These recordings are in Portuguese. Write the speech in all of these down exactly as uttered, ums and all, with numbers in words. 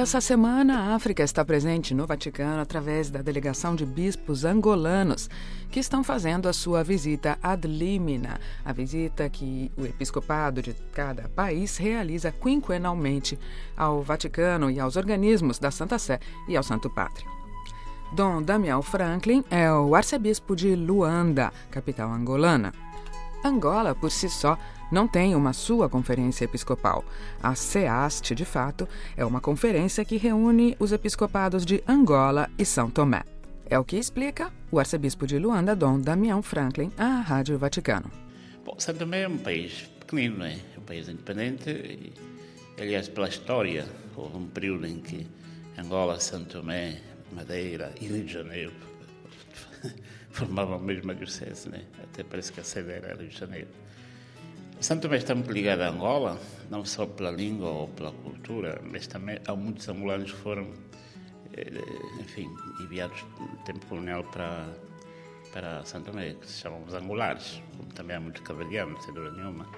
Essa semana, a África está presente no Vaticano através da delegação de bispos angolanos que estão fazendo a sua visita ad limina, a visita que o episcopado de cada país realiza quinquenalmente ao Vaticano e aos organismos da Santa Sé e ao Santo Padre. Dom Damião Franklin é o arcebispo de Luanda, capital angolana. Angola, por si só, não tem uma sua conferência episcopal. A SEAST, de fato, é uma conferência que reúne os episcopados de Angola e São Tomé. É o que explica o arcebispo de Luanda, Dom Damião Franklin, à Rádio Vaticano. Bom, São Tomé é um país pequenino, não é? É um país independente. E, aliás, pela história, houve um período em que Angola, São Tomé, Madeira e Rio de Janeiro formavam a mesma diocese, né? Até parece que a sede era Rio de Janeiro. São Tomé está muito ligado a Angola, não só pela língua ou pela cultura, mas também há muitos angolanos que foram, enfim, enviados no tempo colonial para, para São Tomé, que se chamam os angolares, como também há muitos cabo-verdianos, sem dúvida nenhuma.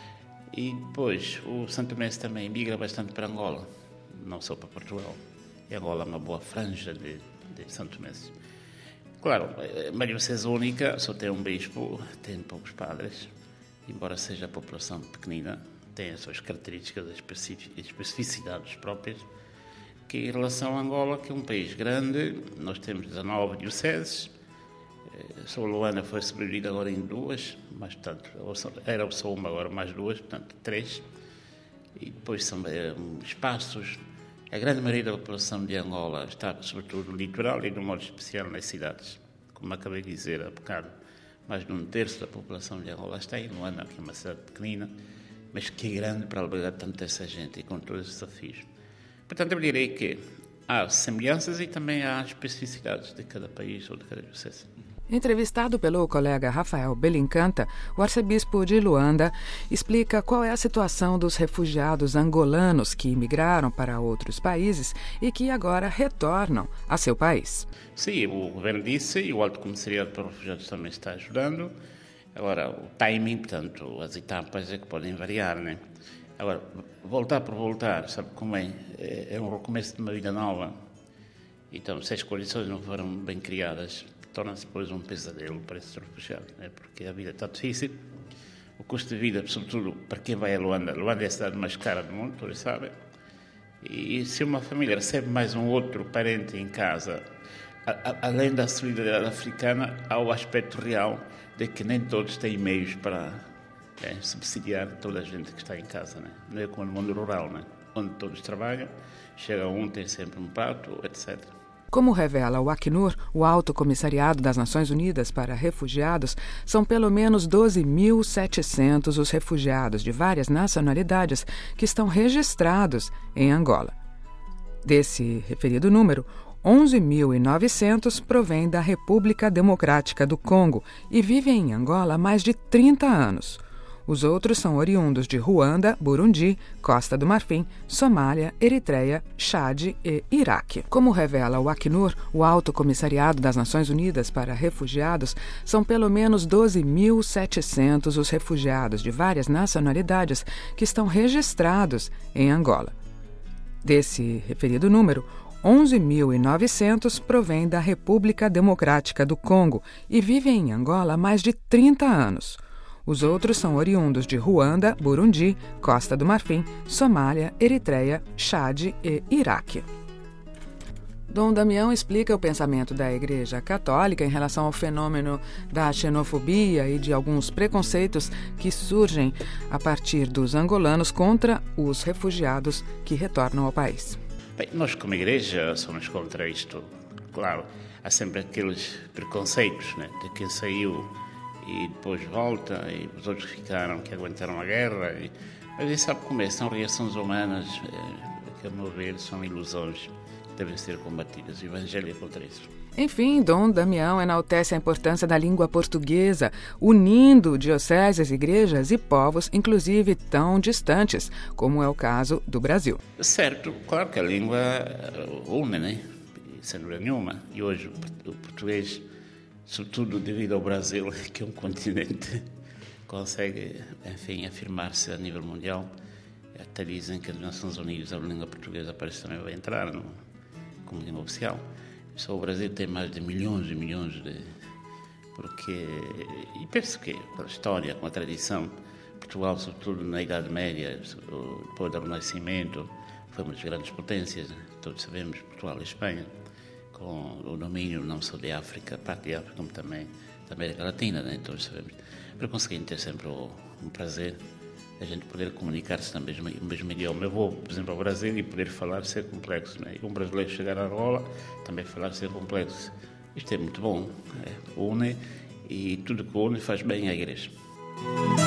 E depois, o São Tomé também migra bastante para Angola, não só para Portugal. E Angola é uma boa franja de, de São Tomé. Claro, uma diocese única, só tem um bispo, tem poucos padres, embora seja a população pequenina, tem as suas características e especificidades próprias, que em relação a Angola, que é um país grande, nós temos dezanove dioceses, só Luanda foi subdividida agora em duas, mas portanto, era só uma, agora mais duas, portanto três, e depois são é, espaços. A grande maioria da população de Angola está, sobretudo, no litoral e, de um modo especial, nas cidades. Como acabei de dizer há bocado, mais de um terço da população de Angola está em Luanda, que é uma cidade pequenina, mas que é grande para albergar tanta essa gente e com todos os desafios. Portanto, eu direi que há semelhanças e também há especificidades de cada país ou de cada diocese. Entrevistado pelo colega Rafael Belincanta, o arcebispo de Luanda explica qual é a situação dos refugiados angolanos que migraram para outros países e que agora retornam a seu país. Sim, o governo disse e o Alto Comissariado para os Refugiados também está ajudando. Agora, o timing, portanto, as etapas é que podem variar, né? Agora, voltar por voltar, sabe como é? É um recomeço de uma vida nova. Então, se as condições não foram bem criadas, torna-se depois um pesadelo para esses refugiados, né? Porque a vida está difícil, o custo de vida, sobretudo para quem vai a Luanda, Luanda é a cidade mais cara do mundo, todos sabem, e se uma família recebe mais um outro parente em casa, a, a, além da solidariedade africana, há o aspecto real de que nem todos têm meios para é, subsidiar toda a gente que está em casa, né? Não é como no mundo rural, né? Onde todos trabalham, chega um, tem sempre um prato, etcétera. Como revela o Acnur, o Alto Comissariado das Nações Unidas para Refugiados, são pelo menos doze mil e setecentos os refugiados de várias nacionalidades que estão registrados em Angola. Desse referido número, onze mil e novecentos provêm da República Democrática do Congo e vivem em Angola há mais de trinta anos. Os outros são oriundos de Ruanda, Burundi, Costa do Marfim, Somália, Eritreia, Chade e Iraque. Como revela o Acnur, o Alto Comissariado das Nações Unidas para Refugiados, são pelo menos doze mil e setecentos os refugiados de várias nacionalidades que estão registrados em Angola. Desse referido número, onze mil e novecentos provêm da República Democrática do Congo e vivem em Angola há mais de trinta anos. Os outros são oriundos de Ruanda, Burundi, Costa do Marfim, Somália, Eritreia, Chade e Iraque. Dom Damião explica o pensamento da Igreja Católica em relação ao fenômeno da xenofobia e de alguns preconceitos que surgem a partir dos angolanos contra os refugiados que retornam ao país. Bem, nós como Igreja somos contra isto. Claro, há sempre aqueles preconceitos, né, de quem saiu e depois volta, e os outros ficaram, que aguentaram a guerra. E, mas isso sabe como é, são reações humanas, é, que a meu ver são ilusões que devem ser combatidas. O Evangelho é contra isso. Enfim, Dom Damião enaltece a importância da língua portuguesa, unindo dioceses, igrejas e povos, inclusive tão distantes, como é o caso do Brasil. Certo, claro que a língua une, né? Sem dúvida nenhuma. E hoje o português, sobretudo devido ao Brasil, que é um continente, consegue, enfim, afirmar-se a nível mundial. Até dizem que nas Nações Unidas a língua portuguesa parece que também vai entrar no, como língua oficial. Só o Brasil tem mais de milhões e milhões de... Porque, e penso que, pela história, com a tradição, Portugal, sobretudo na Idade Média, depois do Renascimento, foi uma das grandes potências, né? Todos sabemos, Portugal e Espanha, com o domínio não só de África, parte de África, como também da América Latina, né? Todos sabemos. Para conseguir ter sempre um prazer a gente poder comunicar-se no mesmo, no mesmo idioma. Eu vou, por exemplo, ao Brasil e poder falar ser complexo, né? E um brasileiro chegar a Angola, também falar ser complexo. Isto é muito bom, é, une, e tudo que une faz bem à igreja.